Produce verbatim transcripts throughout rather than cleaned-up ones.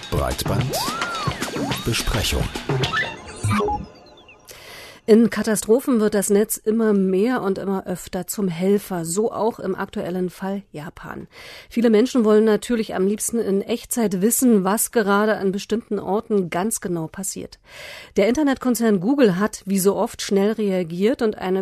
Breitbandbesprechung. In Katastrophen wird das Netz immer mehr und immer öfter zum Helfer, so auch im aktuellen Fall Japan. Viele Menschen wollen natürlich am liebsten in Echtzeit wissen, was gerade an bestimmten Orten ganz genau passiert. Der Internetkonzern Google hat, wie so oft, schnell reagiert und eine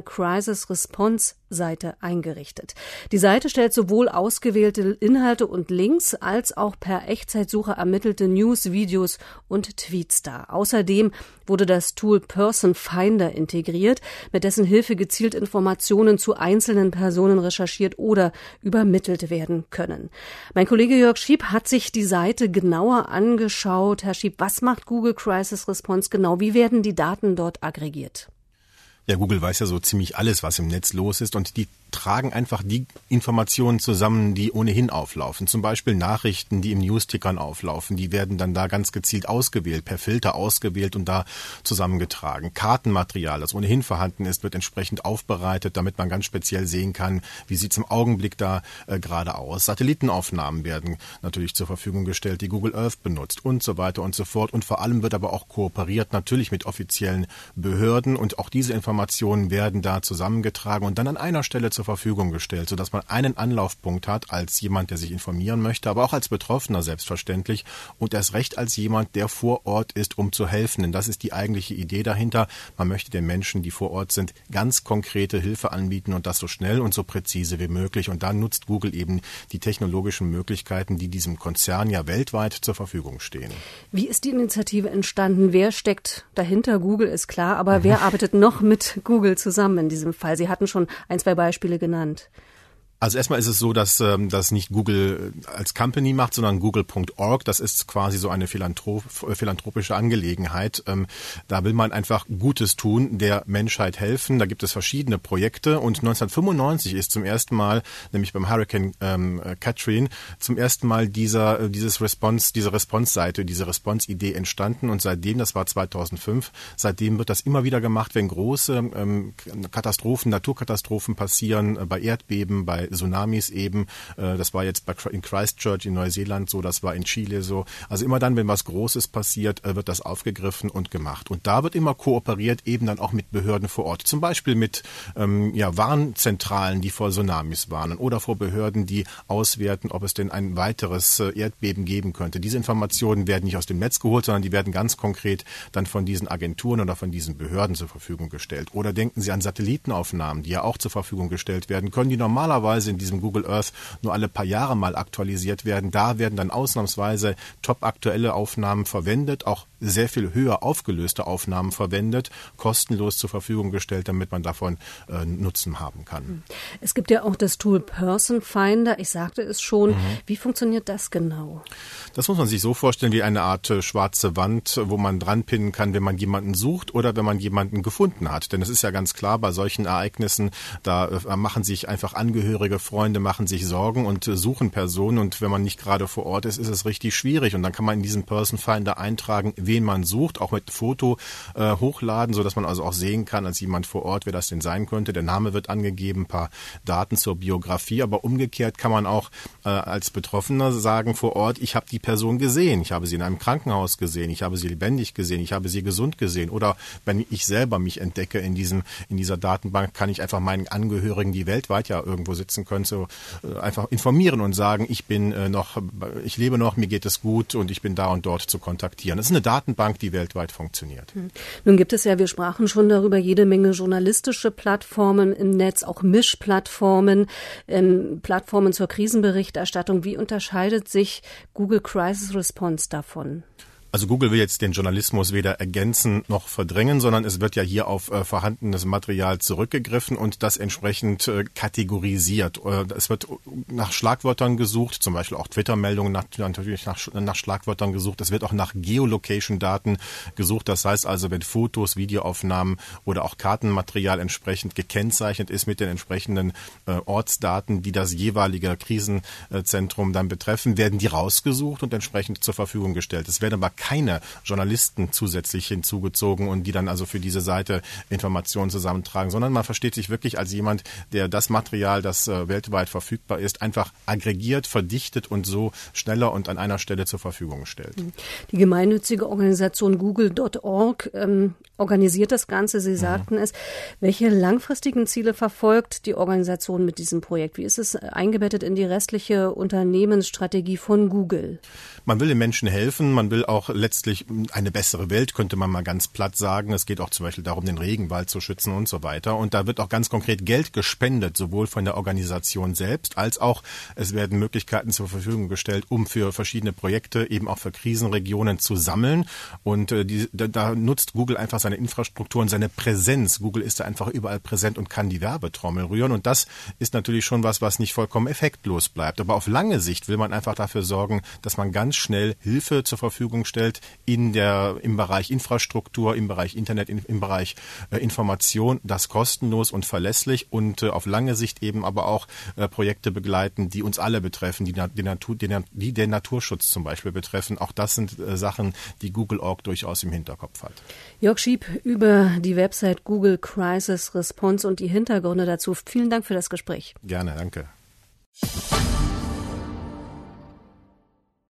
Crisis-Response-Seite eingerichtet. Die Seite stellt sowohl ausgewählte Inhalte und Links als auch per Echtzeitsuche ermittelte News, Videos und Tweets dar. Außerdem wurde das Tool Person Finder integriert, mit dessen Hilfe gezielt Informationen zu einzelnen Personen recherchiert oder übermittelt werden können. Mein Kollege Jörg Schieb hat sich die Seite genauer angeschaut. Herr Schieb, was macht Google Crisis Response genau? Wie werden die Daten dort aggregiert? Ja, Google weiß ja so ziemlich alles, was im Netz los ist, und die tragen einfach die Informationen zusammen, die ohnehin auflaufen. Zum Beispiel Nachrichten, die im Newstickern auflaufen. Die werden dann da ganz gezielt ausgewählt, per Filter ausgewählt und da zusammengetragen. Kartenmaterial, das ohnehin vorhanden ist, wird entsprechend aufbereitet, damit man ganz speziell sehen kann, wie sieht es im Augenblick da äh, gerade aus. Satellitenaufnahmen werden natürlich zur Verfügung gestellt, die Google Earth benutzt und so weiter und so fort. Und vor allem wird aber auch kooperiert, natürlich mit offiziellen Behörden, und auch diese Informationen werden da zusammengetragen und dann an einer Stelle zur Verfügung gestellt, sodass man einen Anlaufpunkt hat als jemand, der sich informieren möchte, aber auch als Betroffener selbstverständlich und erst recht als jemand, der vor Ort ist, um zu helfen. Denn das ist die eigentliche Idee dahinter. Man möchte den Menschen, die vor Ort sind, ganz konkrete Hilfe anbieten und das so schnell und so präzise wie möglich. Und da nutzt Google eben die technologischen Möglichkeiten, die diesem Konzern ja weltweit zur Verfügung stehen. Wie ist die Initiative entstanden? Wer steckt dahinter? Google ist klar, aber wer arbeitet noch mit Google zusammen in diesem Fall? Sie hatten schon ein, zwei Beispiele genannt. Also erstmal ist es so, dass ähm, das nicht Google als Company macht, sondern Google Punkt org. Das ist quasi so eine philanthrop- philanthropische Angelegenheit. Ähm, da will man einfach Gutes tun, der Menschheit helfen. Da gibt es verschiedene Projekte, und neunzehnhundertfünfundneunzig ist zum ersten Mal, nämlich beim Hurricane ähm, Katrina, zum ersten Mal dieser dieses Response, diese Response-Seite, diese Response-Idee entstanden, und seitdem, das war zweitausendfünf, seitdem wird das immer wieder gemacht, wenn große ähm, Katastrophen, Naturkatastrophen passieren, äh, bei Erdbeben, bei Tsunamis eben, das war jetzt in Christchurch in Neuseeland so, das war in Chile so. Also immer dann, wenn was Großes passiert, wird das aufgegriffen und gemacht. Und da wird immer kooperiert, eben dann auch mit Behörden vor Ort. Zum Beispiel mit ähm, ja, Warnzentralen, die vor Tsunamis warnen, oder vor Behörden, die auswerten, ob es denn ein weiteres Erdbeben geben könnte. Diese Informationen werden nicht aus dem Netz geholt, sondern die werden ganz konkret dann von diesen Agenturen oder von diesen Behörden zur Verfügung gestellt. Oder denken Sie an Satellitenaufnahmen, die ja auch zur Verfügung gestellt werden können, die normalerweise in diesem Google Earth nur alle paar Jahre mal aktualisiert werden. Da werden dann ausnahmsweise top aktuelle Aufnahmen verwendet, auch sehr viel höher aufgelöste Aufnahmen verwendet, kostenlos zur Verfügung gestellt, damit man davon äh, Nutzen haben kann. Es gibt ja auch das Tool Person Finder. Ich sagte es schon. Mhm. Wie funktioniert das genau? Das muss man sich so vorstellen wie eine Art äh, schwarze Wand, wo man dran pinnen kann, wenn man jemanden sucht oder wenn man jemanden gefunden hat. Denn es ist ja ganz klar, bei solchen Ereignissen, da äh, machen sich einfach Angehörige, Freunde machen sich Sorgen und äh, suchen Personen, und wenn man nicht gerade vor Ort ist, ist es richtig schwierig, und dann kann man in diesen Person Finder eintragen, wen man sucht, auch mit Foto äh, hochladen, sodass man also auch sehen kann als jemand vor Ort, wer das denn sein könnte. Der Name wird angegeben, ein paar Daten zur Biografie, aber umgekehrt kann man auch äh, als Betroffener sagen vor Ort, ich habe die Person gesehen, ich habe sie in einem Krankenhaus gesehen, ich habe sie lebendig gesehen, ich habe sie gesund gesehen, oder wenn ich selber mich entdecke in diesem in dieser Datenbank, kann ich einfach meinen Angehörigen, die weltweit ja irgendwo sitzen können, so äh, einfach informieren und sagen, ich bin äh, noch, ich lebe noch, mir geht es gut und ich bin da und dort zu kontaktieren. Das ist eine Datenbank, die weltweit funktioniert. Hm. Nun gibt es ja, wir sprachen schon darüber, jede Menge journalistische Plattformen im Netz, auch Mischplattformen, ähm, Plattformen zur Krisenberichterstattung. Wie unterscheidet sich Google Crisis Response davon? Also Google will jetzt den Journalismus weder ergänzen noch verdrängen, sondern es wird ja hier auf äh, vorhandenes Material zurückgegriffen und das entsprechend äh, kategorisiert. Äh, es wird nach Schlagwörtern gesucht, zum Beispiel auch Twitter-Meldungen nach, natürlich nach, nach Schlagwörtern gesucht. Es wird auch nach Geolocation-Daten gesucht. Das heißt also, wenn Fotos, Videoaufnahmen oder auch Kartenmaterial entsprechend gekennzeichnet ist mit den entsprechenden äh, Ortsdaten, die das jeweilige Krisenzentrum dann betreffen, werden die rausgesucht und entsprechend zur Verfügung gestellt. Es werden aber keine Journalisten zusätzlich hinzugezogen und die dann also für diese Seite Informationen zusammentragen, sondern man versteht sich wirklich als jemand, der das Material, das äh, weltweit verfügbar ist, einfach aggregiert, verdichtet und so schneller und an einer Stelle zur Verfügung stellt. Die gemeinnützige Organisation Google Punkt org ähm, organisiert das Ganze. Sie sagten mhm. es. Welche langfristigen Ziele verfolgt die Organisation mit diesem Projekt? Wie ist es eingebettet in die restliche Unternehmensstrategie von Google? Man will den Menschen helfen, man will auch letztlich eine bessere Welt, könnte man mal ganz platt sagen. Es geht auch zum Beispiel darum, den Regenwald zu schützen und so weiter. Und da wird auch ganz konkret Geld gespendet, sowohl von der Organisation selbst, als auch es werden Möglichkeiten zur Verfügung gestellt, um für verschiedene Projekte, eben auch für Krisenregionen zu sammeln. Und äh, die, da, da nutzt Google einfach seine Infrastruktur und seine Präsenz. Google ist da einfach überall präsent und kann die Werbetrommel rühren. Und das ist natürlich schon was, was nicht vollkommen effektlos bleibt. Aber auf lange Sicht will man einfach dafür sorgen, dass man ganz schnell Hilfe zur Verfügung stellt in der, im Bereich Infrastruktur, im Bereich Internet, in, im Bereich äh, Information, das kostenlos und verlässlich und äh, auf lange Sicht eben aber auch äh, Projekte begleiten, die uns alle betreffen, die, die, Natur, die, die den Naturschutz zum Beispiel betreffen. Auch das sind äh, Sachen, die Google Punkt org durchaus im Hinterkopf hat. Jörg Schieb über die Website Google Crisis Response und die Hintergründe dazu. Vielen Dank für das Gespräch. Gerne, danke.